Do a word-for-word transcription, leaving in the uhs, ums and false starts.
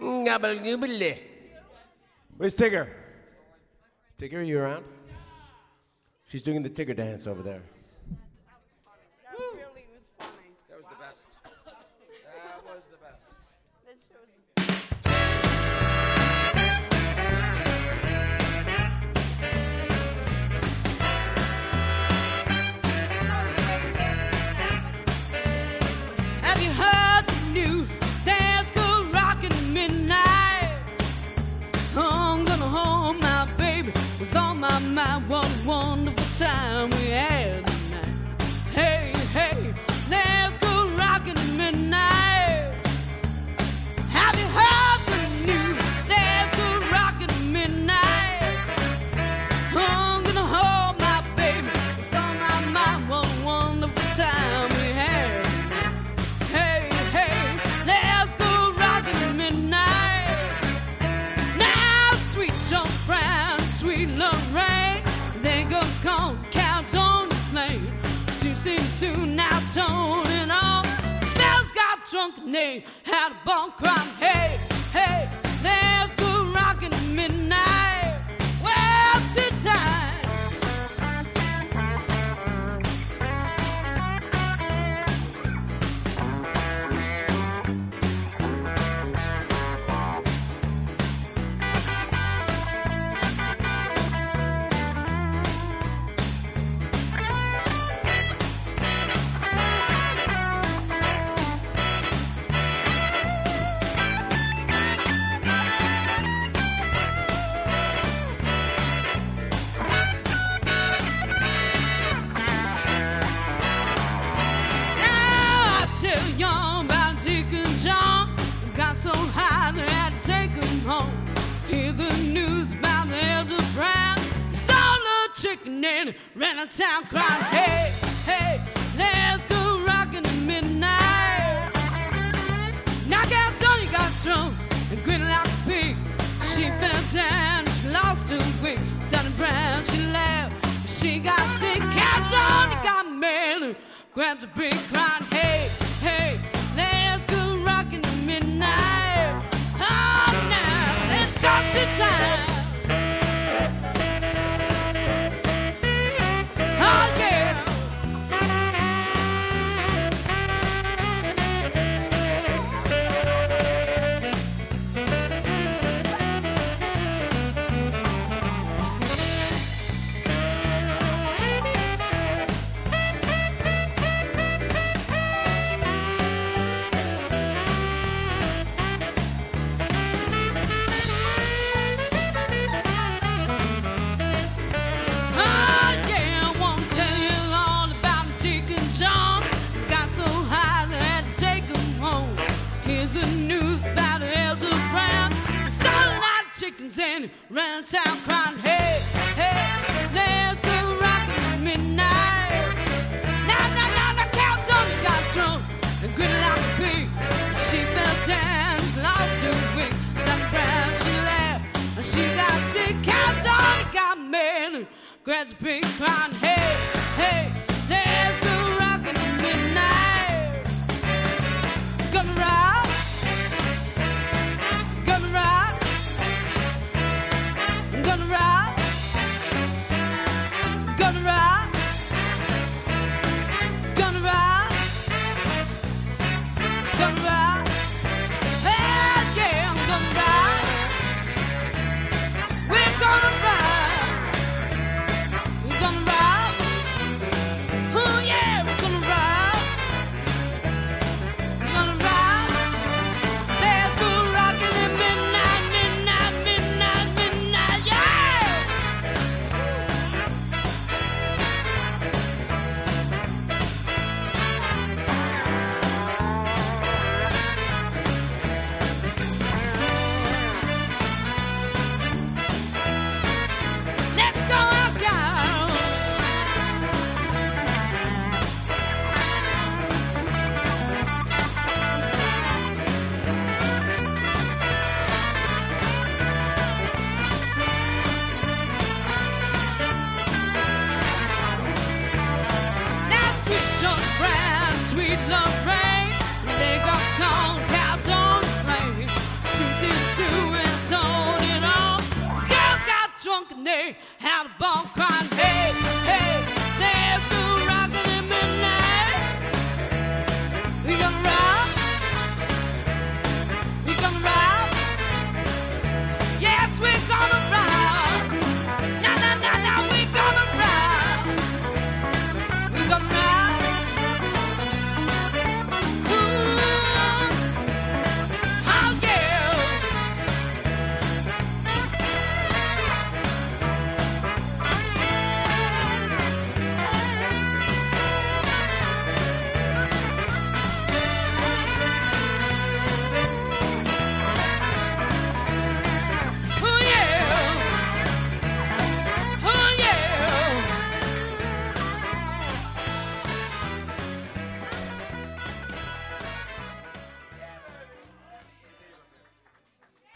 Ngabble-goobble. Where's Tigger? Tigger, are you around? She's doing the Tigger dance over there. That really was funny. That was the best. That was the best. That shows. Have you heard the news? There's good rockin' at midnight. I'm gonna hold my baby with all my might. What a wonderful time we had tonight. Hey, hey, there's good rockin' at midnight. Have you heard the news? There's good rockin' at midnight. I'm gonna hold my baby with all my might. What a wonderful time we had. Hey, hey, there's good rockin' at midnight. Now, sweet John Brown, sweet Lorraine, they gonna come count on the plane. Soon, soon, soon, now toning on. Bells got drunk and they had a ball crying. Hey, hey, there's good rockin' at midnight. Well, it's time. Now I tell young about Dick and John. Got so high they had to take him home. Hear the news about the Elder Brown. Stole a chicken and ran out of town crying. Hey, hey, there's good rockin' at midnight. Now California got drunk and gritted like a pig. She fell down, she lost her wig. Down the Brown, she laughed. She got sick, California got mad. Grabbed the big crying. Hey, hey, there's good rockin' at midnight. Oh, now it's got to time. Oh, yeah. Oh, yeah, I won't tell you all about Dick and John. Got so high they had to take him home. Here's the news about Elder Brown. Stole a lot of chickens and ran out of town crying. Hey, hey, there's good rockin' at midnight. Now, now, now, now, California got drunk and gritted like a pig. She fell down, she lost her wig. Down the Brown, she laughed. She got sick, California got mad. Grabbed the big crown. Hey, hey,